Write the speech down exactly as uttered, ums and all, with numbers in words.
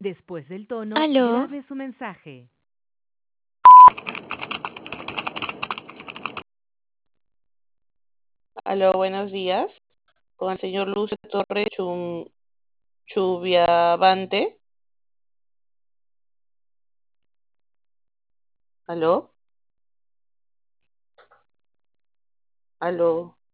Después del tono, Aló, grabe su mensaje. Aló, buenos días. Con el señor Lucio Torre Chum, Chubiavante. Aló, aló.